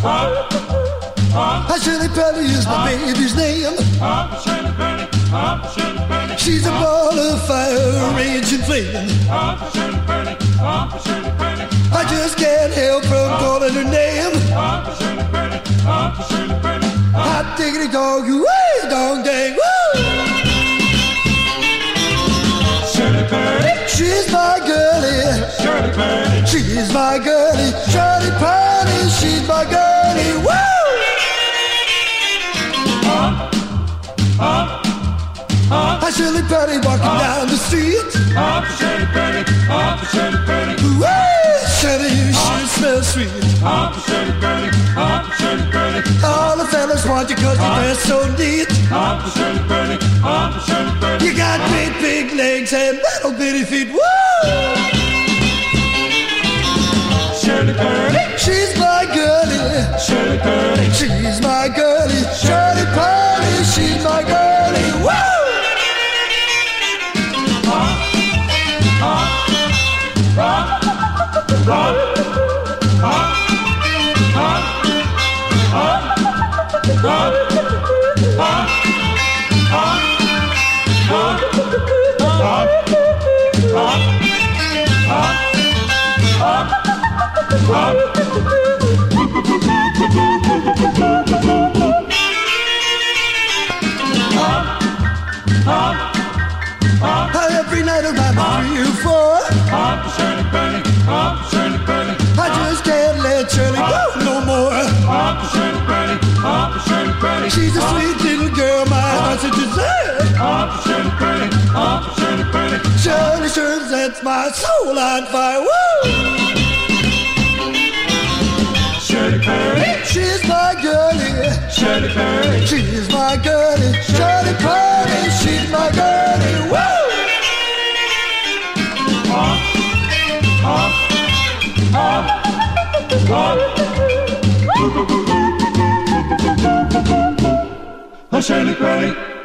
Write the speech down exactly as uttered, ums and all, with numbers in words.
Shirley Petty is my baby's name. She's a ball of fire, raging flame. I just can't help from calling her name. Hot diggity dog, way dong dang, woo! Shirley Petty, she's my girlie. Shirley Petty, she's my girlie. Shirley Petty, she's my girlie, woo! I Shirley Petty walking uh, down the street. Up for Shirley Petty, up for Shirley Petty. Ooh, Shirley, you uh, sure smell sweet. Up for Shirley Petty, up for Shirley Petty. All the fellas want you cause uh, you dress so neat. Up for Shirley Petty, up for Shirley Petty. You got great big legs and little bitty feet. Woo! Shirley Petty, she's my girlie. Shirley Petty, she's my girlie. Shirley Petty, she's my girlie. Woo! Every night around three or four. Up for Shirley Petty, up for Shirley Petty. I just can't let Shirley go no more. Up for Shirley Petty, up for Shirley Petty. She's a sweet little girl, my heart's a desire. Up for Shirley Petty, up for Shirley Petty. Shirley sure sets my soul on fire. Woo! Shirley Petty, she's my girlie. Shirley Petty, she's my girlie. Shirley Petty, she's my girlie. Woo! Shirley Petty.